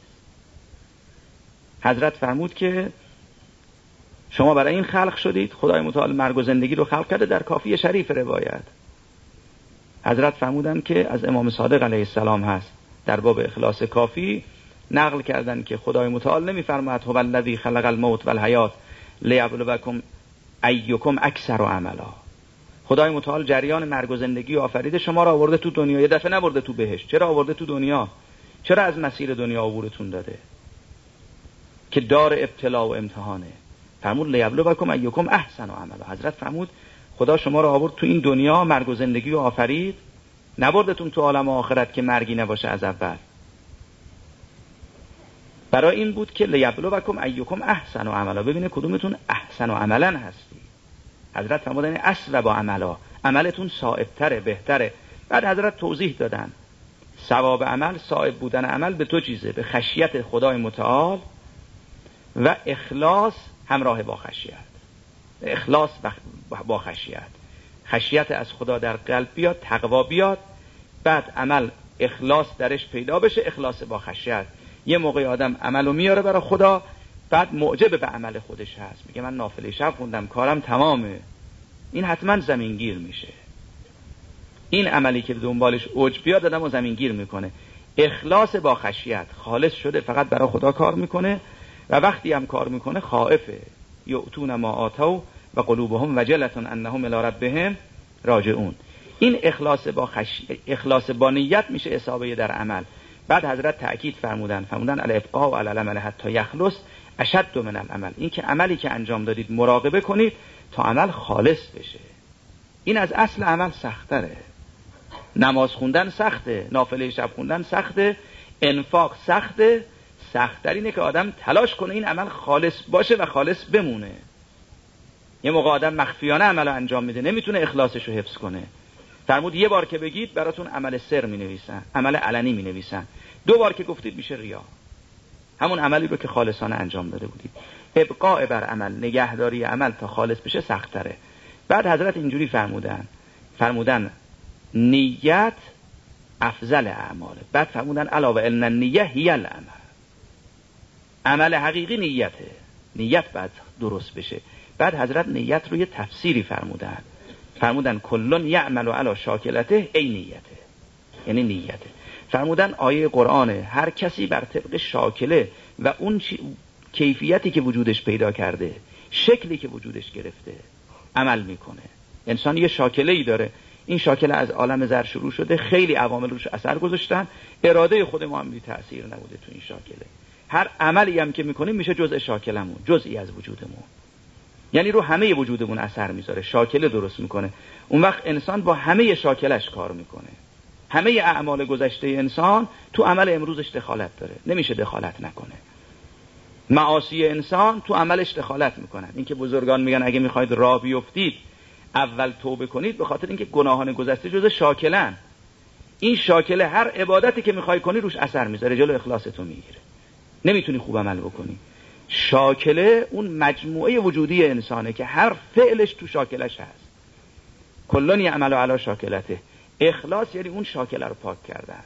حضرت فرمود که شما برای این خلق شدید. خدای متعال مرگ و زندگی رو خلق کرده. در کافی شریف روایت حضرت فرمودن که از امام صادق علیه السلام هست، در باب اخلاص کافی نقل کردن که خدای متعال نمیفرماید هو الذی خلق الموت والحیات لیبلوکم ایکم اکثر عملا. خدای متعال جریان مرگ و زندگی آفریده، شما را آورده تو دنیا، یه دفعه نبرده تو بهشت. چرا آورده تو دنیا؟ چرا از مسیر دنیا عبورتون داده؟ که دار ابتلا و امتحانه. فرمود لیبلوکم ایکم احسن عملا. حضرت فرمود خدا شما را آورد تو این دنیا، مرگ و زندگی رو آفرید، نبردتون تو عالم آخرت که مرگی نباشه از اول. برای این بود که لیبلوکم ایکم احسن عملا، ببینه کدومتون احسن عملا هستی. حضرت فرمودن اصل با عملا، عملتون صائب‌تره، بهتره. بعد حضرت توضیح دادن ثواب عمل، صائب بودن عمل به دو چیزه، به خشیت خدای متعال و اخلاص همراه با خشیت. اخلاص با خشیت، خشیت از خدا در قلب بیاد، تقوا بیاد، بعد عمل اخلاص درش پیدا بشه، اخلاص با خشیت. یه موقع آدم عملو میاره برای خدا، بعد معجب به عمل خودش هست، میگه من نافله شب خوندم، کارم تمامه. این حتما زمینگیر میشه. این عملی که دنبالش اوج بیاد آدمو زمینگیر میکنه. اخلاص با خشیت، خالص شده، فقط برای خدا کار میکنه و وقتی هم کار میکنه خائفه. یؤتون ما آتوا و قلوبهم وجلة انهم الی ربهم راجعون. این اخلاص با خش... اخلاص با نیت میشه اصابه در عمل. بعد حضرت تأکید فرمودن فرمودن الابقاء و العمل حتی یخلص اشد من العمل. این که عملی که انجام دادید مراقبه کنید تا عمل خالص بشه. این از اصل عمل سختره. نماز خوندن سخته، نافله شب خوندن سخته، انفاق سخته. سخت‌تر اینه که آدم تلاش کنه این عمل خالص باشه و خالص بمونه. یه موقع آدم مخفیانه عمل انجام میده، نمیتونه اخلاصش رو حفظ کنه. فرمود یه بار که بگید براتون عمل سر می نویسن، عمل علنی می نویسن. دو بار که گفتید میشه ریا. همون عملی رو که خالصانه انجام داده بودید. ابقاء بر عمل، نگهداری عمل تا خالص بشه سخت‌تره. بعد حضرت اینجوری فرمودن فرمودن نیت افضل اعماله. بعد فرمودن علاوه ان النیه هی العمل. عمل حقیقی نیته. نیت بعد درست بشه. بعد حضرت نیت رو یه تفسیری فرمودن فرمودن کلون یعمل علی شاکلته ای نیته، یعنی نیته. فرمودن آیه قرآنه، هر کسی بر طبق شاکله و اون کیفیتی که وجودش پیدا کرده، شکلی که وجودش گرفته عمل میکنه. انسان یه شاکله ای داره، این شاکله از عالم زر شروع شده، خیلی عوامل روش اثر گذاشتن، اراده خود ما هم بی تأثیر نبوده تو این شاکله. هر عملی هم که میکنیم میشه جزء شاکلمون، جزئی از وجودمون، یعنی رو همه وجودمون اثر میذاره، شاکله درست میکنه. اون وقت انسان با همه شاکلش کار میکنه. همه اعمال گذشته انسان تو عمل امروزش دخالت داره، نمیشه دخالت نکنه. معاصی انسان تو عملش دخالت میکنن. این که بزرگان میگن اگه میخواید راه بیفتید اول توبه کنید، به خاطر اینکه گناهان گذشته جزء شاکلن. این شاکله هر عبادتی که میخوای کنی روش اثر میذاره، جلو اخلاصتو میگیره، نمیتونی خوب عمل بکنی. شاکله اون مجموعه وجودی انسانه که هر فعلش تو شاکلش هست. کلون یعمل علی شاکلته. اخلاص یعنی اون شاکله رو پاک کردن،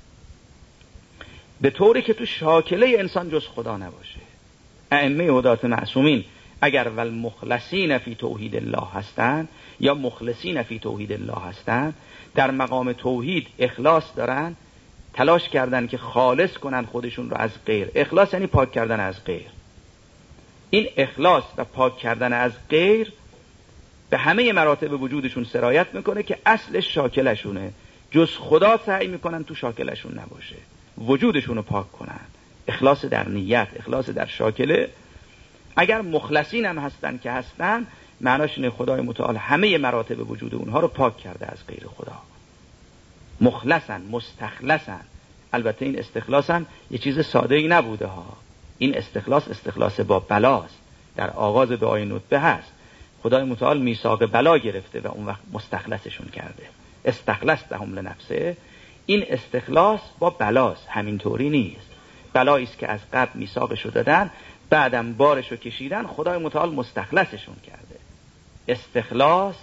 به طوری که تو شاکله انسان جز خدا نباشه. ائمه هدات معصومین اگر ول مخلصین فی توحید الله هستن یا مخلصین فی توحید الله هستن، در مقام توحید اخلاص دارن، تلاش کردن که خالص کنن خودشون رو از غیر. اخلاص یعنی پاک کردن از غیر. این اخلاص و پاک کردن از غیر به همه مراتب وجودشون سرایت میکنه که اصلش شاکلشونه، جز خدا سعی میکنن تو شاکلشون نباشه، وجودشون رو پاک کنن. اخلاص در نیت، اخلاص در شاکله. اگر مخلصین هم هستن که هستن، معناش اینه خدای متعال همه مراتب وجود اونها رو پاک کرده از غیر خدا. مخلصن، مستخلصن. البته این استخلاصن یه چیز ساده ای نبوده ها. این استخلاص استخلاص با بلاست. در آغاز دعای ندبه هست خدای متعال میثاق بلا گرفته و اون وقت مستخلصشون کرده. استخلصتهم لنفسه. این استخلاص با بلاست، همینطوری نیست. بلایی است که از قبل میثاقشو دادن، بعدم بارشو کشیدن، خدای متعال مستخلصشون کرده. استخلاص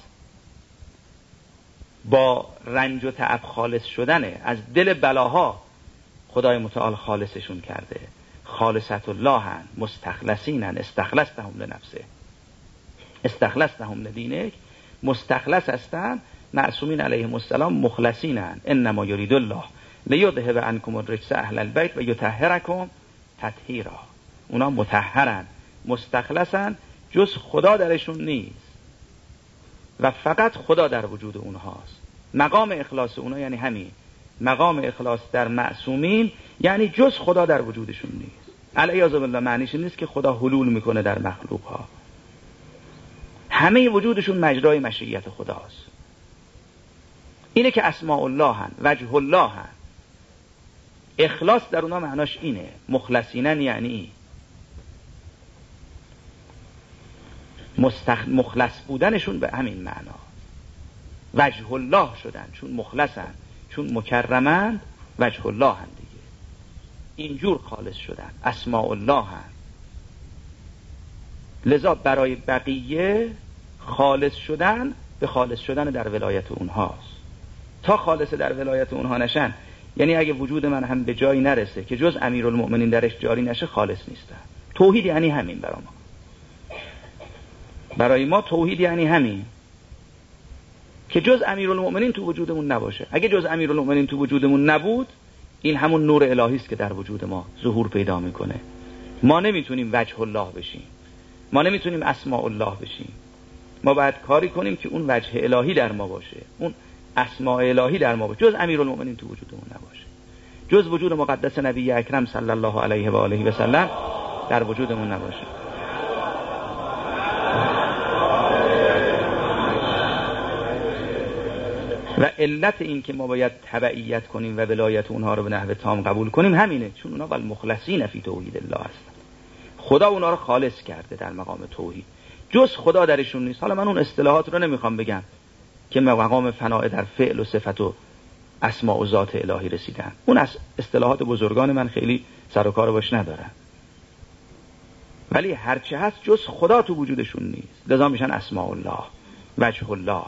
با رنج و تعب خالص شدنه، از دل بلاها خدای متعال خالصشون کرده. خالصت اللهن، مستخلصینن، استخلصتهم لنفسه، استخلصتهم لدینک. مستخلص هستن، معصومین علیهم السلام مخلصینن. انما یرید الله لیذهب عنکم الرجس اهل البیت و یطهرکم تطهیرا. اونا مطهرن، مستخلصن، جز خدا درشون نیست و فقط خدا در وجود اونهاست. مقام اخلاص اونا یعنی همین. مقام اخلاص در معصومین یعنی جز خدا در وجودشون نیست. علیاذ بالله معنیش نیست که خدا حلول میکنه در مخلوق ها. همه وجودشون مجرای مشیت خداست. اینه که اسماء الله هن، وجه الله هن. اخلاص در اونا معناش اینه. مخلصینن یعنی مستخ... مخلص بودنشون به همین معنا. وجه الله شدن، چون مخلصن، چون مکرمن، وجه الله هن دیگه. اینجور خالص شدن، اسماء الله هن. لذا برای بقیه خالص شدن به خالص شدن در ولایت اونهاست. تا خالص در ولایت اونها نشن، یعنی اگه وجود من هم به جایی نرسه که جز امیرالمؤمنین درش جاری نشه، خالص نیستن. توحید یعنی همین. برای ما برای ما توحید یعنی همین که جز امیرالمؤمنین تو وجودمون نباشه. اگه جز امیرالمؤمنین تو وجودمون نبود، این همون نور الهی است که در وجود ما ظهور پیدا میکنه. ما نمیتونیم وجه الله بشیم، ما نمیتونیم اسماء الله بشیم. ما باید کاری کنیم که اون وجه الهی در ما باشه، اون اسماء الهی در ما باشه، جز امیرالمؤمنین تو وجودمون نباشه، جز وجود مقدس نبی اکرم صلی الله علیه و آله و سلم در وجودمون نباشه. و علت این که ما باید تبعیت کنیم و ولایت اونها رو به نحو تام قبول کنیم همینه، چون اونها والمخلصین فی توحید الله هستن. خدا اونها رو خالص کرده در مقام توحید، جز خدا درشون نیست. حالا من اون اصطلاحات رو نمیخوام بگم که مقام فناء در فعل و صفت و اسماء و ذات الهی رسیدن. اون از اصطلاحات بزرگان من خیلی سر و کار باش ندارم، ولی هرچه هست جز خدا تو وجودشون نیست، لذا میشن اسماء الله، وجه الله.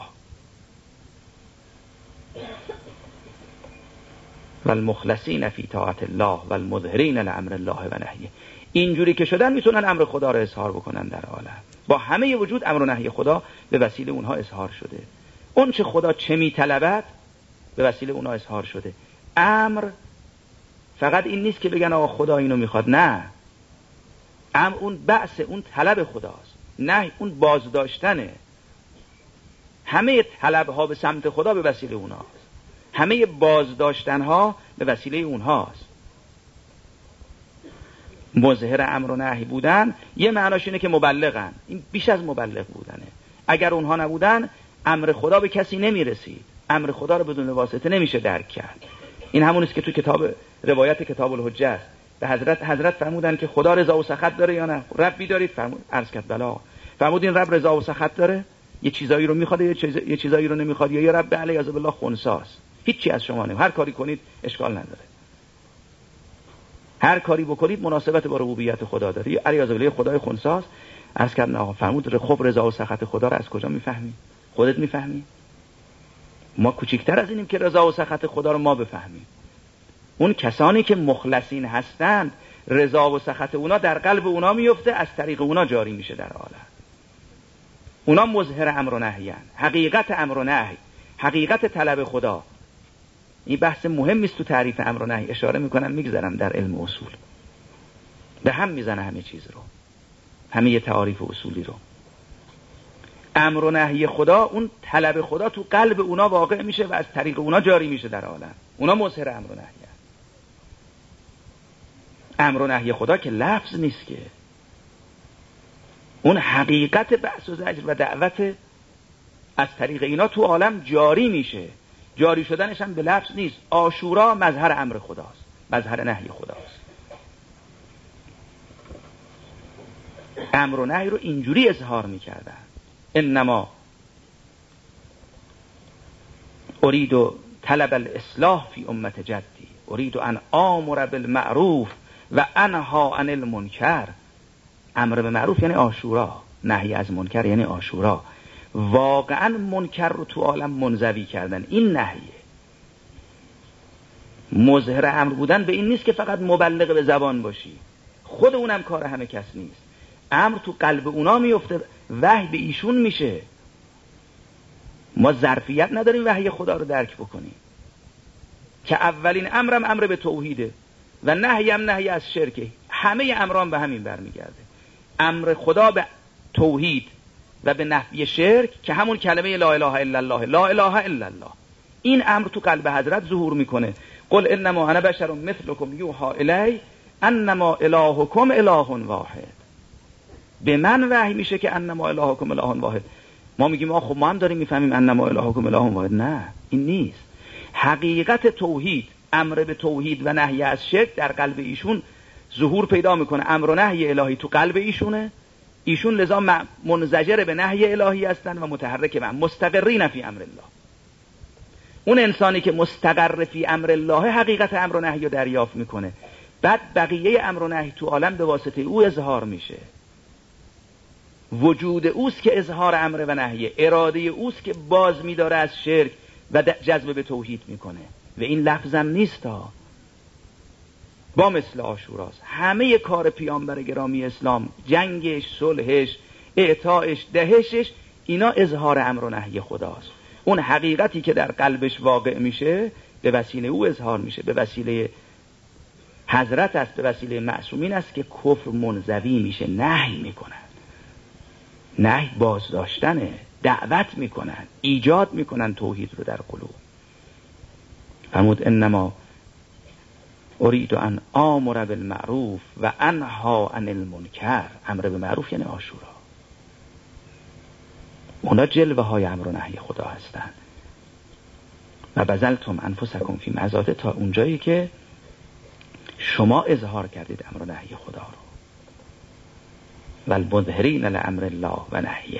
والمخلصین فی طاعت الله والمظهرین لامر الله و نهیه. اینجوری که شدن میتونن امر خدا رو اظهار بکنن در عالم. با همه وجود امر و نهی خدا به وسیله اونها اظهار شده. اون چه خدا چه میطلبد به وسیله اونها اظهار شده. امر فقط این نیست که بگن آقا خدا اینو میخواد، نه. امر اون بعث، اون طلب خداست. نه، اون بازداشتنه. همه طلب ها به سمت خدا به وسیله اونهاست، همه بازداشتن ها به وسیله اونهاست. مظهر امر و نهی بودن یه معناش اینه که مبلغن، این بیش از مبلغ بودنه. اگر اونها نبودن امر خدا به کسی نمیرسید، امر خدا رو بدون واسطه نمیشه درک کرد. این همون است که تو کتاب روایت کتاب الحجه است، به حضرت حضرت فرمودن که خدا رضا و سخط داره یا نه؟ ربی دارید؟ فرمود عرض کرد بلا. فرمود این رب رضا و سخط داره؟ یه چیزایی رو میخواد یه, چیز... یه چیزایی رو نمیخواد، یا یه رب علیه بالله خنثاست، هیچی از شما نمیخواد، هر کاری کنید اشکال نداره، هر کاری بکنید مناسبت با ربوبیت خدا داره، علیه بالله خدای خنثاست. عرض کردن آقا فرمود خب رضا و سخط خدا رو از کجا میفهمی؟ خودت میفهمی؟ ما کوچکتر از اینیم که رضا و سخط خدا رو ما بفهمیم. اون کسانی که مخلصین هستند رضا و سخط اونا در قلب اونا میفته، از طریق اونا جاری میشه در عالم. اونا مظهر امر و نهیان، حقیقت امر و نهی، حقیقت طلب خدا. این بحث مهمی است تو تعریف امر و نهی، اشاره میکنم میگذرم در علم اصول، به هم میزنه همه چیز رو، همه تعاریف اصولی رو. امر و نهی خدا، اون طلب خدا تو قلب اونا واقع میشه و از طریق اونا جاری میشه در عالم. اونا مظهر امر و نهی هست. امر و نهی خدا که لفظ نیست، که اون حقیقت بعث و زجر و دعوت از طریق اینا تو عالم جاری میشه. جاری شدنش هم به لفظ نیست. عاشورا مظهر امر خداست، مظهر نهی خداست. امر و نهی رو اینجوری اظهار میکردن: انما اريد طلب الاصلاح فی امت جدی، اريد ان آمر بالمعروف و انها عن المنکر. امر به معروف یعنی عاشورا، نهی از منکر یعنی عاشورا. واقعا منکر رو تو عالم منزوی کردن، این نهیه. مظهر امر بودن به این نیست که فقط مبلغ به زبان باشی، خود اونم کار همه کس نیست. امر تو قلب اونا میفته، وحی به ایشون میشه. ما ظرفیت نداریم وحی خدا رو درک بکنیم، که اولین امرم امر به توحیده و نهی هم نهی از شرکه. همه امران به همین برمیگرده، امر خدا به توحید و به نفی شرک، که همون کلمه لا اله الا الله، لا اله الا الله. این امر تو قلب حضرت ظهور میکنه. قل انما انا بشر مثلکم یوحى الی انما الهکم اله واحد. به من وحی میشه که انما الهکم اله واحد. ما میگیم آ خب ما هم داریم میفهمیم انما الهکم اله واحد. نه، این نیست. حقیقت توحید، امر به توحید و نهی از شرک در قلب ایشون ظهور پیدا میکنه. امر و نهی الهی تو قلب ایشونه، ایشون لذا منزجر به نهی الهی هستن و متحرک به مستقرین فی امر الله. اون انسانی که مستقر فی امر الله حقیقت امر و نهی رو دریافت میکنه، بعد بقیه امر و نهی تو عالم به واسطه او اظهار میشه. وجود اوست که اظهار امر و نهی، اراده اوست که باز میداره از شرک و جذب به توحید میکنه. و این لفظم نیست ها، با مثل عاشوراست. همه کار پیامبر گرامی اسلام، جنگش، صلحش، اعطایش، دهشش، اینا اظهار امر و نهی خداست. اون حقیقتی که در قلبش واقع میشه به وسیله او اظهار میشه، به وسیله حضرت است، به وسیله معصومین است که کفر منزوی میشه، نهی میکنن. نهی بازداشتنه، دعوت میکنن، ایجاد میکنن توحید رو در قلوب. فرمود انما اريد ان آمر بالمعروف و انها عن المنکر. امر به معروف یعنی عاشورا. اونا جلوه های امر و نهی خدا هستن. و بذلتم انفسکم فی مزاده، تا اونجایی که شما اظهار کردید امر و نهی خدا رو. و المظهرین لامر الله و نهیه.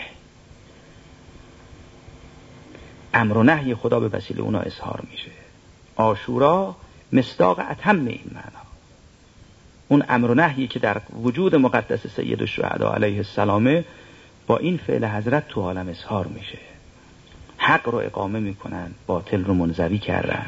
امر و نهی خدا به وسیله اونا اظهار میشه. عاشورا مصداق اتم این معنا. اون امر و نهی که در وجود مقدس سید الشهدا علیه السلام با این فعل حضرت تو عالم اظهار میشه. حق رو اقامه میکنن، باطل رو منزوی کردن.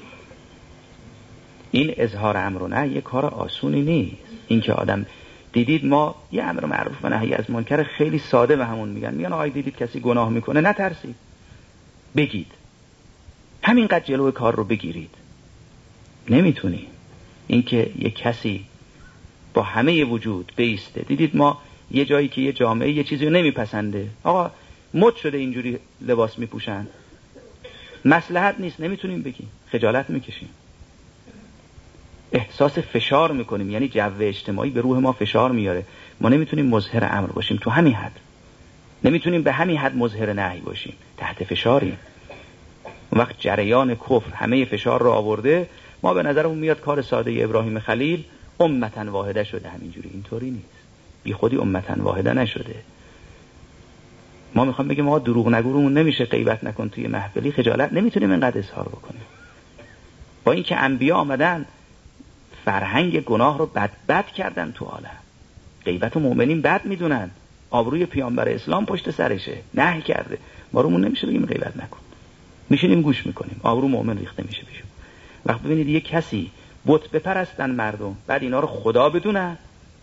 این اظهار امر و نهی کار آسونی نیست. این که آدم دیدید، ما یه امر معروف و نهی از منکر خیلی ساده به همون میگن، میگن آقای دیدید کسی گناه میکنه، نترسید، بگید، همینقدر جلوی کار رو بگیرید. نمیتونی. این که یه کسی با همه وجود بیسته، دیدید ما یه جایی که یه جامعه یه چیزی رو نمیپسنده، آقا مد شده اینجوری لباس میپوشن، مصلحت نیست، نمیتونیم بگیم، خجالت میکشیم. احساس فشار میکنیم، یعنی جو اجتماعی به روح ما فشار میاره، ما نمیتونیم مظهر امر باشیم تو همین حد، نمیتونیم به همین حد مظهر نهی باشیم، تحت فشاریم. اون وقت جریان کفر همه فشار رو آورده، ما به نظرمون میاد کار ساده ابراهیم خلیل امتن واحده شده. همینجوری اینطوری نیست، بی خودی امتن واحده نشده. ما میخوام بگیم ما دروغ نگومون نمیشه، غیبت نکن توی محفلی، خجالت نمیتونیم اینقدر اظهار بکنیم. با اینکه انبیا آمدن فرهنگ گناه رو بد بد کردن تو عالم، غیبت و مؤمنین بد میدونن، آبروی پیامبر اسلام پشت سرشه، نهی کرده. ما رومون نمیشه بگیم غیبت نکن، میشینیم گوش میکنیم، آبرو مؤمن ریخته میشه پیشون. وقت ببینید یه کسی بت بپرستن مردم، بعد اینا رو خدا بدونن،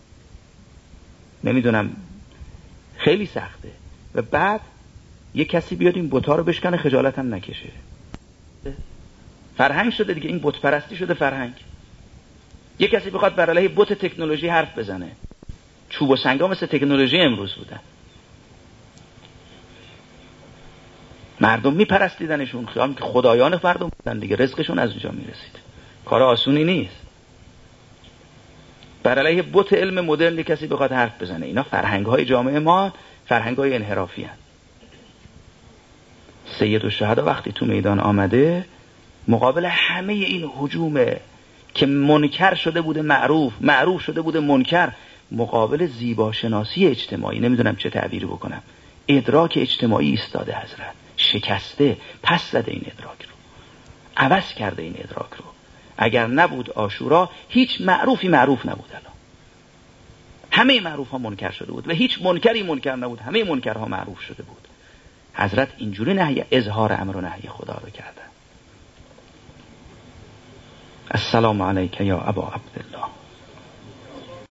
نمیدونم خیلی سخته، و بعد یه کسی بیاد این بت‌ها رو بشکنه، خجالت هم نکشه. فرهنگ شده دیگه، این بت پرستی شده فرهنگ. یه کسی بخواد بر علیه بت تکنولوژی حرف بزنه، چوب و سنگا مثل تکنولوژی امروز بودن، مردم میپرستیدنشون، خیال که خدایان مردم بودن دیگه، رزقشون از اونجا میرسید. کار آسونی نیست. بر علیه بت علم مدرن کسی بخواد حرف بزنه، اینا فرهنگ‌های جامعه ما فرهنگ‌های انحرافی هستند. سید الشهدا وقتی تو میدان آمده، مقابل همه این هجوم که منکر شده بوده معروف، معروف شده بوده منکر، مقابل زیباشناسی اجتماعی، نمیدونم چه تعبیری بکنم، ادراک اجتماعی ایستاده حضرت، شکسته، پس زده این ادراک رو، عوض کرده این ادراک رو. اگر نبود عاشورا هیچ معروفی معروف نبود، الان همه معروف ها منکر شده بود و هیچ منکری منکر نبود، همه منکرها معروف شده بود. حضرت اینجوری نهی اظهار امر و نهی خدا رو کردن. السلام علیک یا ابا عبدالله.